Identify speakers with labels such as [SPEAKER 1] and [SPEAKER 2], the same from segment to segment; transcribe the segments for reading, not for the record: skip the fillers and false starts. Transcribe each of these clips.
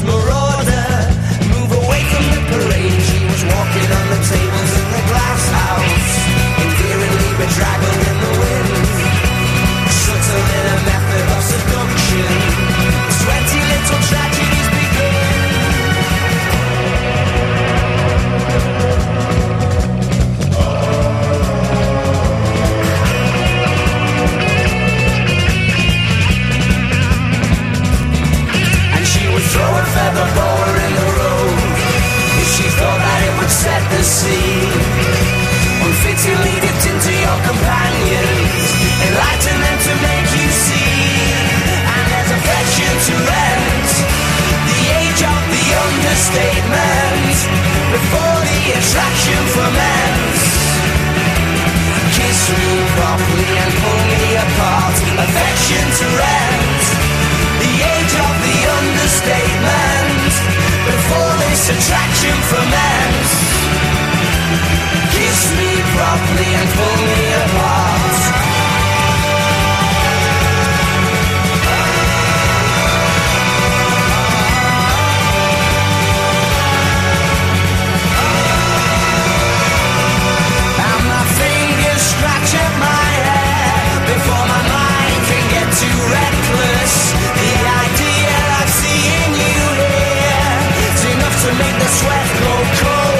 [SPEAKER 1] marauder. Move away from the parade. She was walking on the tables in the glass house, inherently bedraggled in the wind, subtle in a method of seduction. 20 little tragedies begin. And she would throw a feather boa in the road if she thought that it would set the scene. Unfittingly dipped into your companions, enlighten them to make you see. And there's affection to rent, the age of the understatement, before the attraction ferments. Kiss me properly and pull me apart. Affection to rent, the age of the understatement, before this attraction ferments. Kiss me properly and pull me apart. And my fingers scratch at my hair before my mind can get too reckless. The idea of seeing you here is enough to make the sweat go cold.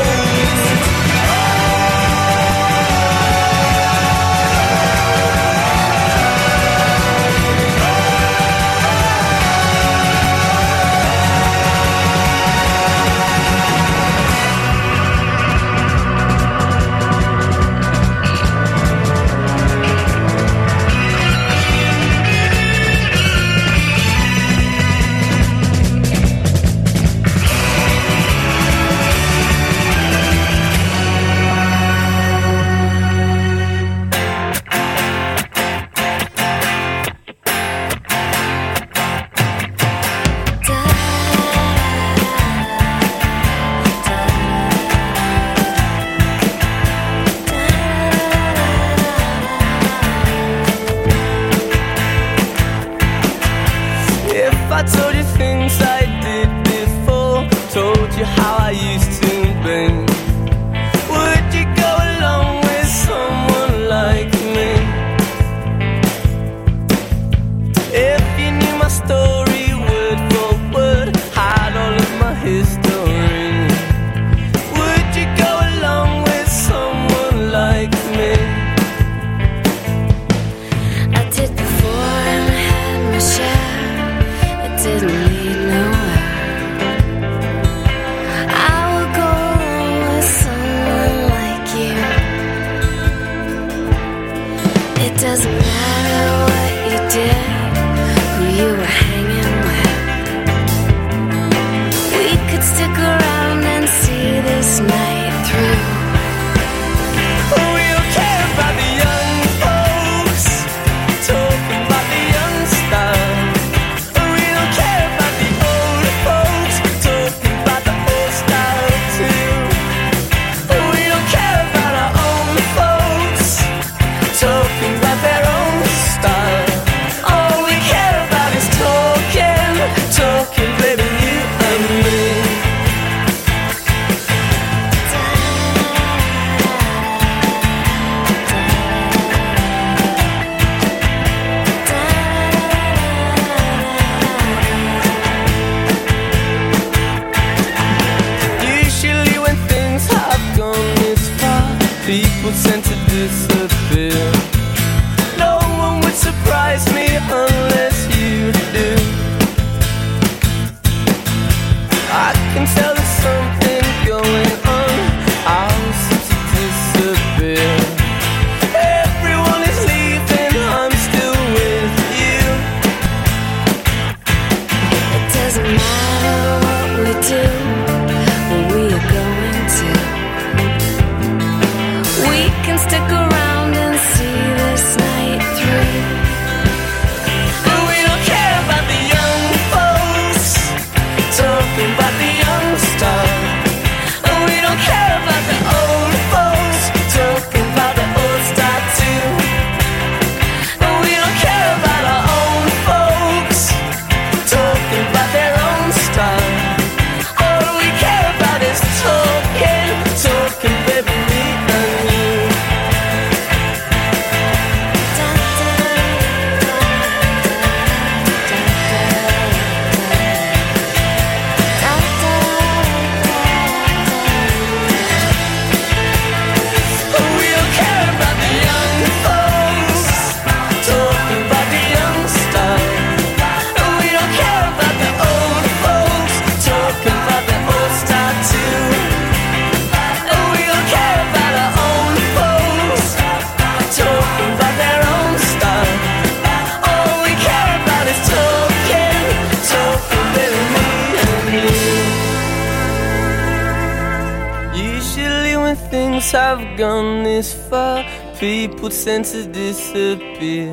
[SPEAKER 2] things have gone this far, people tend to disappear.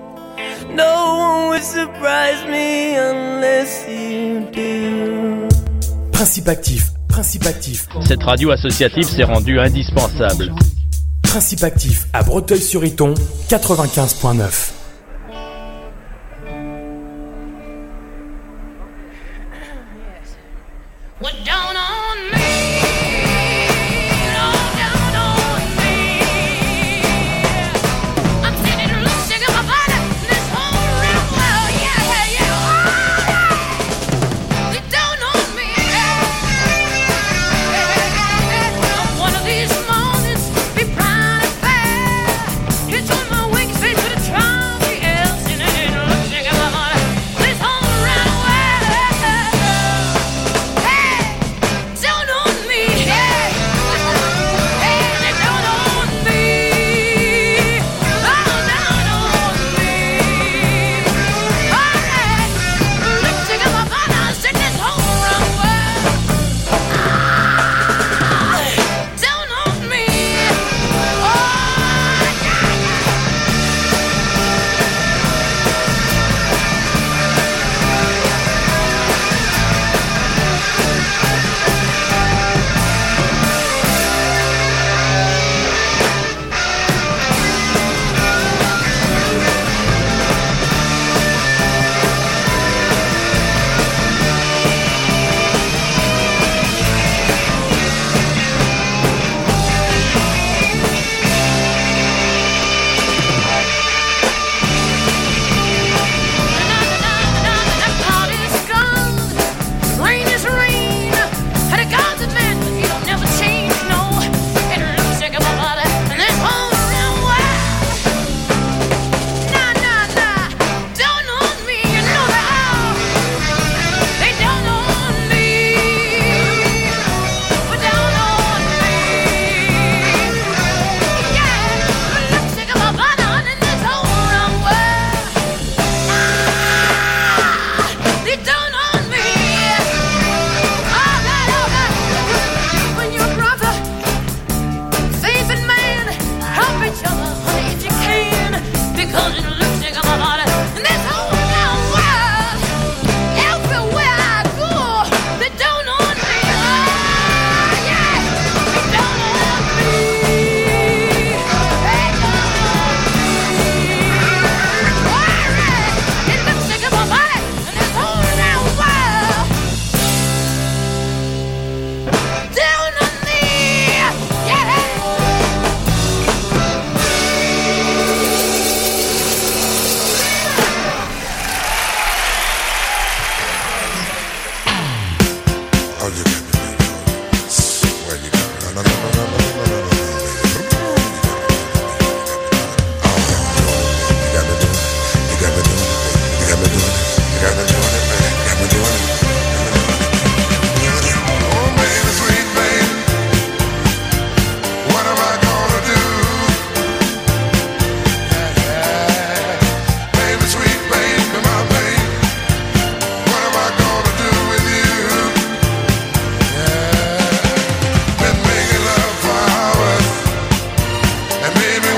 [SPEAKER 2] No one would surprise me unless you do.
[SPEAKER 3] Principe actif, Principe actif.
[SPEAKER 4] Cette radio associative s'est rendue indispensable.
[SPEAKER 3] Principe actif à Breteuil-sur-Iton, 95.9.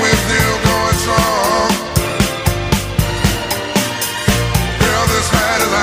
[SPEAKER 5] As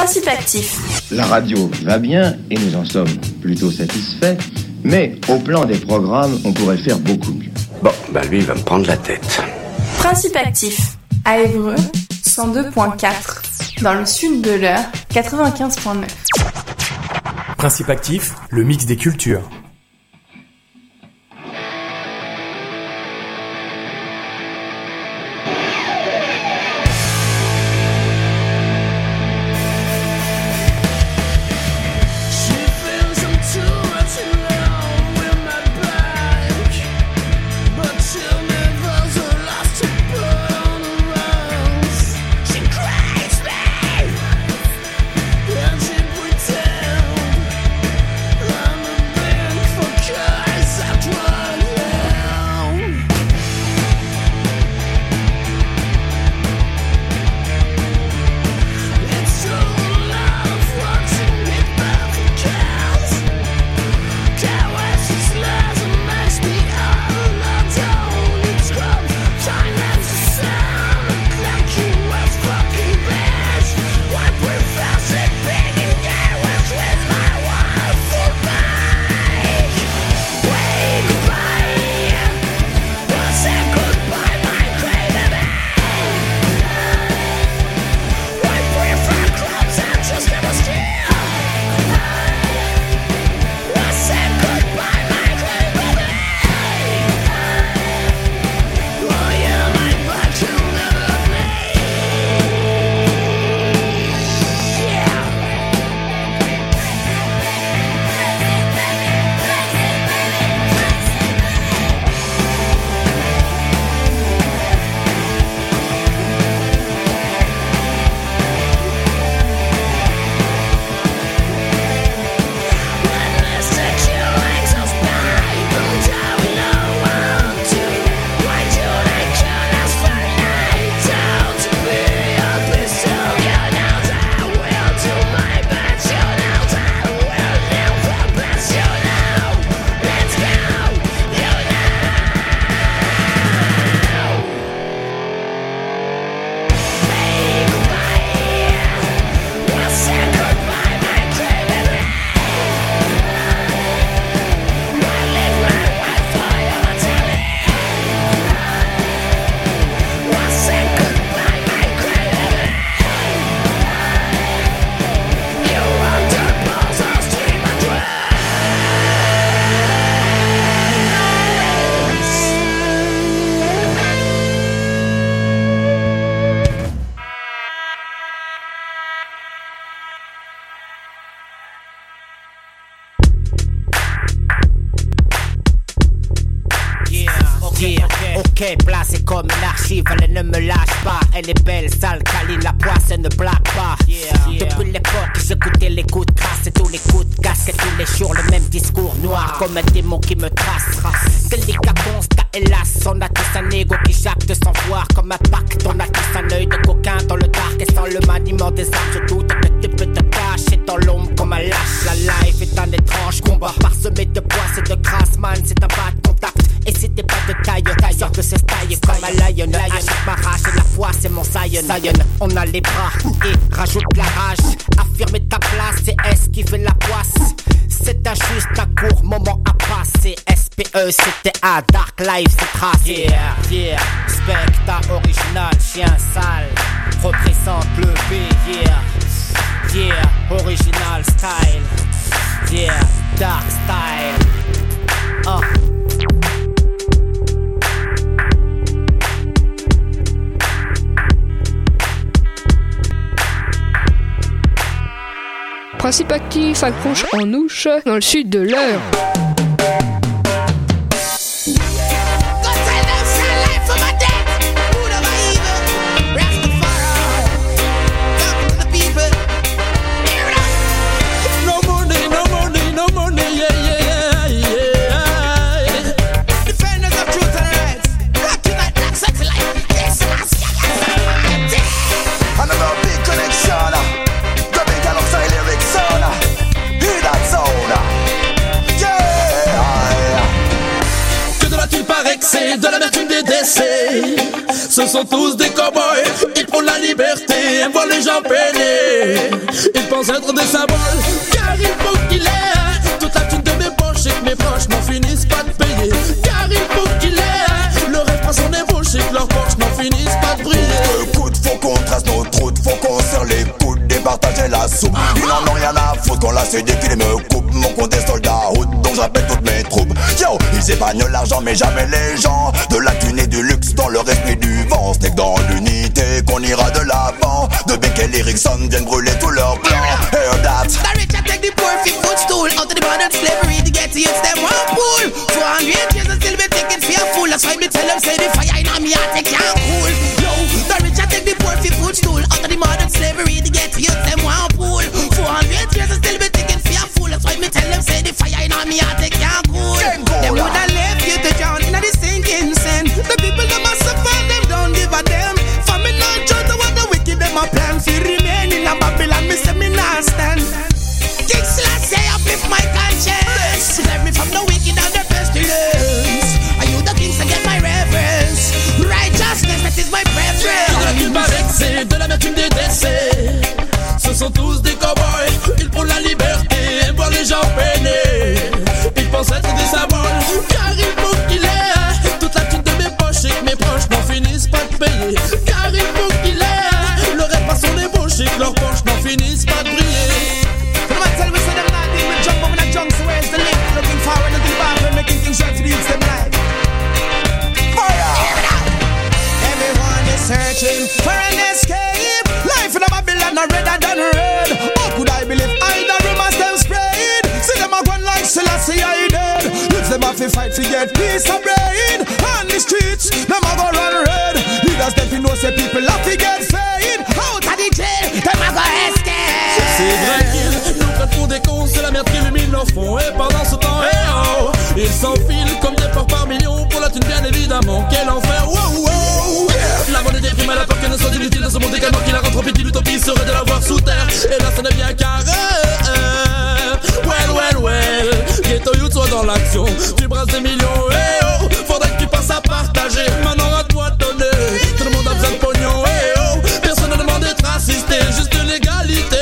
[SPEAKER 5] Principe actif.
[SPEAKER 6] La radio va bien et nous en sommes plutôt satisfaits, mais au plan des programmes, on pourrait faire beaucoup mieux.
[SPEAKER 7] Bon, lui, il va me prendre la tête.
[SPEAKER 5] Principe actif. À Évreux, 102.4. Dans le sud de l'Eure, 95.9.
[SPEAKER 3] Principe actif, le mix des cultures.
[SPEAKER 8] Placée comme une archive, elle ne me lâche pas. Elle est belle, sale, câline, la poisse, elle ne blague pas. Depuis l'époque, j'écoutais les coups de crasse et tous les coups de casque. Et tous les jours, le même discours noir, comme un démon qui me trace. Délicat constat, hélas, on a tous un ego qui jacte sans voir. Comme un pacte, on a tous un œil de coquin dans le dark. Et sans le maniement des armes, je doute que tu peux te cacher dans l'ombre comme un lâche. La life est un étrange combat, parsemé de poisse et de crasse, man, c'est un bas de contact. Et si t'es pas de taille, sors de ce style comme un lion. Achète ma rage et la foi c'est mon Zion. On a les bras et rajoute la rage. Affirmer ta place, c'est S qui fait la poisse. C'est un juste un court moment à passer. SPE c'était A, Dark Life c'est tracé. Yeah, Specta original, chien sale. Représente le B, yeah, original style. Yeah, dark style.
[SPEAKER 9] Principe actif accroche en ouche dans le sud de l'Eure.
[SPEAKER 10] C'est de l'amertume des décès. Ce sont tous des cow-boys, ils prônent la liberté, aiment voir les gens peiner. ils pensent être des symboles, car il faut qu'il ait toute la thune de mes poches et que mes proches n'en finissent pas de payer. Car il faut qu'il ait le rêve à son ébauche et que leurs poches n'en finissent pas de briller.
[SPEAKER 11] Écoute, faut qu'on trace nos routes, faut qu'on serre les coudes, départager la soupe. Ils n'en ont rien à foutre quand la CD qui me coupe. Mon compte est soldat route, donc j'appelle toutes mes troupes. Yo, ils épargnent l'argent mais jamais les gens. De la thune et du luxe dans leur esprit du vent. C'est que dans l'unité qu'on ira de l'avant. De Beck et Erickson viennent brûler tous leurs plans. Hear that.
[SPEAKER 12] The rich I take the poor fit footstool out of the modern slavery to get to youths them one pool. 400 years and still be taking for a fool. That's why me tell them say the fire in me heart they can't cool. Yo, the rich I take the poor fit footstool out of the modern slavery to get to youths them one pool. 400 years and still be taking for a fool. That's why me tell them say the fire in me heart they can't cool. Them woulda left you to drown in the sinking sand. The people that must suffer them don't give a damn. Famine not just what the wicked them a plan for remain in a Babylon. Me say me not stand. King Selassie uplift my conscience. Save me from the wicked and the pestilence. Are you the kings to get my reverence? Righteousness, that is my preference.
[SPEAKER 10] Il paraît que c'est de l'amertume des décès. Ce sont tous des cow-boys, ils prônent la liberté et voient les gens peiner. Ils pensent être des symboles, car il faut qu'il ait toute la thune de mes poches et que mes proches n'en finissent pas de payer. Car il faut qu'il ait le rêve à son ébauche et que leurs poches n'en finissent pas de briller.
[SPEAKER 12] Tell me say them not deal with jump over the junk, so where's the link? Looking forward to the bathroom, making things right to the youths them life. Fire! Everyone is searching for an escape. Life in a Babylon are redder than red. How could I believe I the rumors them spread? See them a gone like Selassie I dead. If them have to fight to get peace of bread. On the streets, them a go run red. Leaders them fi know say people have to get fed. Out of the jail, them a go escape.
[SPEAKER 10] C'est vrai qu'ils nous prennent pour des cons, c'est la merde qui illumine leur fond. Et pendant ce temps, ils s'enfilent comme des porcs par millions. Pour la thune bien évidemment, quel enfer, wow, wow. La monnaie des primes à la peur qu'elle ne soit inutile dans ce monde décadent qui la rend trop petite. L'utopie serait de la voir sous terre. Et là ça devient carré. Well, Ghetto Youth soit dans l'action. Tu brasses des millions, faudrait que tu passes à partager. Maintenant à toi de donner. Tout le monde a besoin de pognon, personne ne demande d'être assisté, juste l'égalité.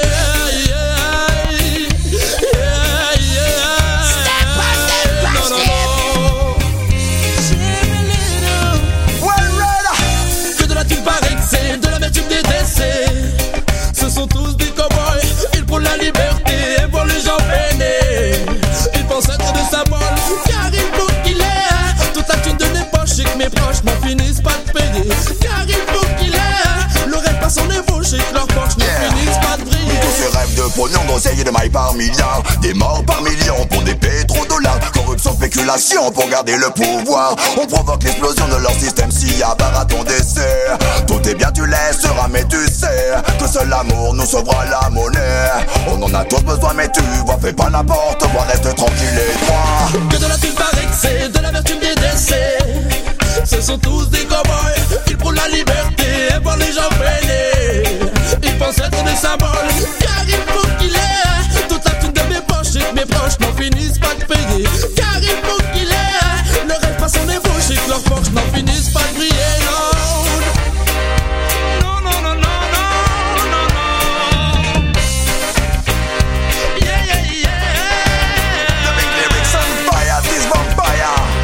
[SPEAKER 10] Que de la thune par excès, de l'amertume des décès. Ce sont tous des cow-boys, ils prônent la liberté et voient les gens peiner. Ils pensent être des symboles, car il faut qu'il ait toute la thune de mes poches et que mes proches n'en finissent pas de payer. Car il faut qu'il ait le rêve à son ébauche et que leurs poches n'en finissent pas de briller.
[SPEAKER 11] Tous ces rêves de pognon, d'oseille et de mailles par milliards. Des morts par millions pour des pétrodollars. Corruption, spéculation pour garder le pouvoir. On provoque l'explosion de leur système s'il à ton décès. Tout est bien, tu laisseras, mais tu sais que seul l'amour nous sauvera la monnaie. On en a tous besoin, mais tu vois, fais pas n'importe quoi, reste tranquille et droit.
[SPEAKER 10] Que de la thune par excès, de l'amertume des décès. Ce sont tous des cow-boys, ils prônent la liberté et voient les gens peiner. Ils pensent être des symboles, car il faut qu'il ait toute la thune de mes poches et que mes proches n'en finissent pas de payer. Car il faut qu'il ait le rêve à son ébauche et que leurs poches n'en finissent pas de briller.
[SPEAKER 11] The big lyrics on fire, this vampire.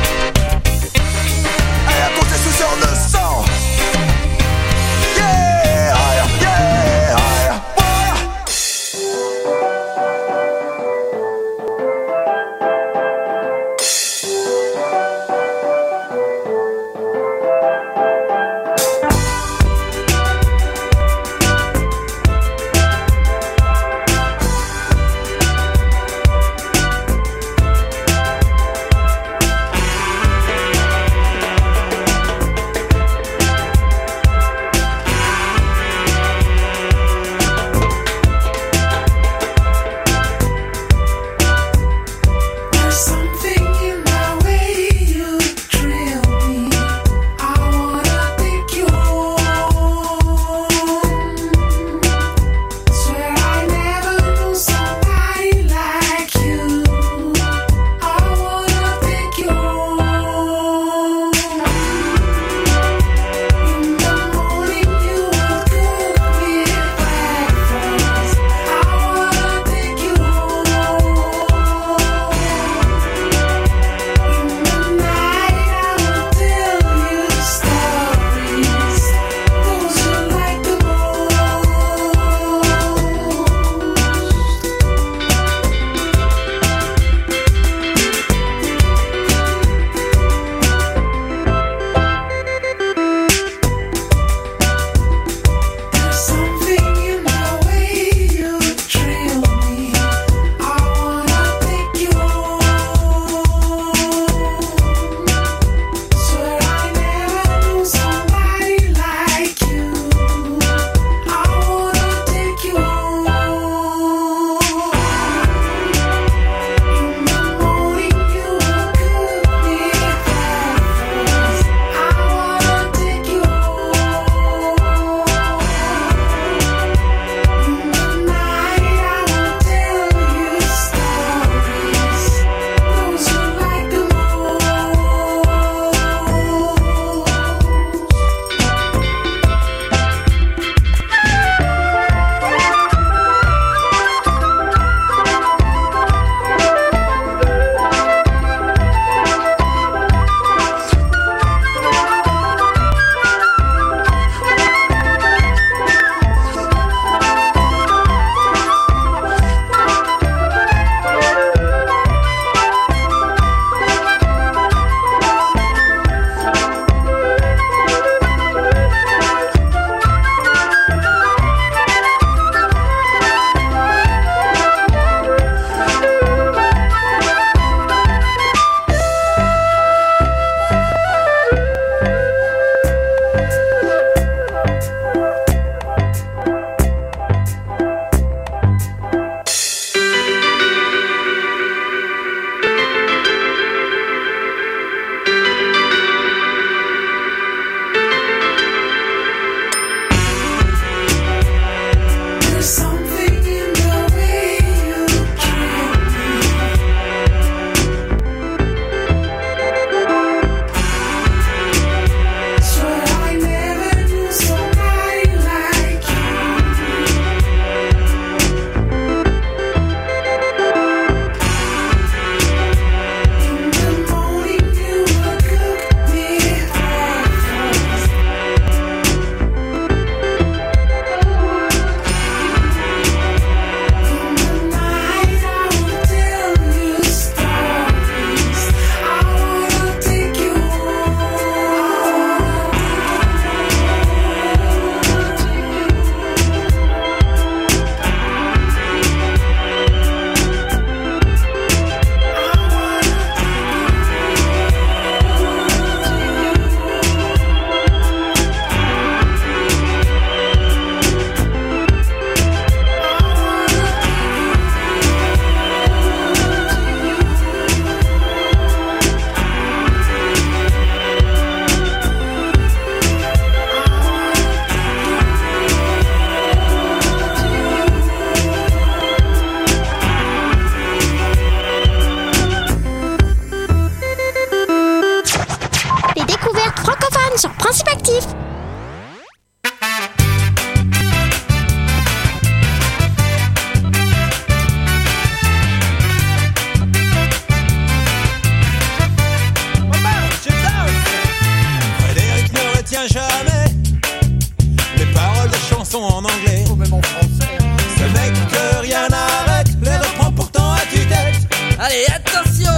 [SPEAKER 10] Et attention,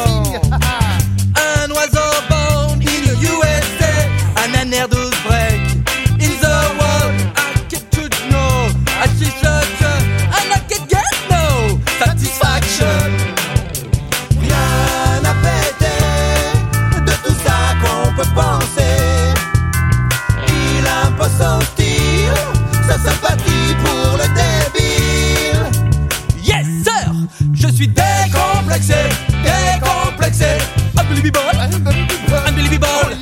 [SPEAKER 10] un oiseau born in the USA, an air 12 break in the world. I can't know, I just and I can get no satisfaction.
[SPEAKER 12] Rien à péter de tout ça qu'on peut penser. Il impose son style, sa sympathie pour le débile.
[SPEAKER 10] Yes sir, je suis décomplexé, décomplexé. Unbelievable, unbelievable.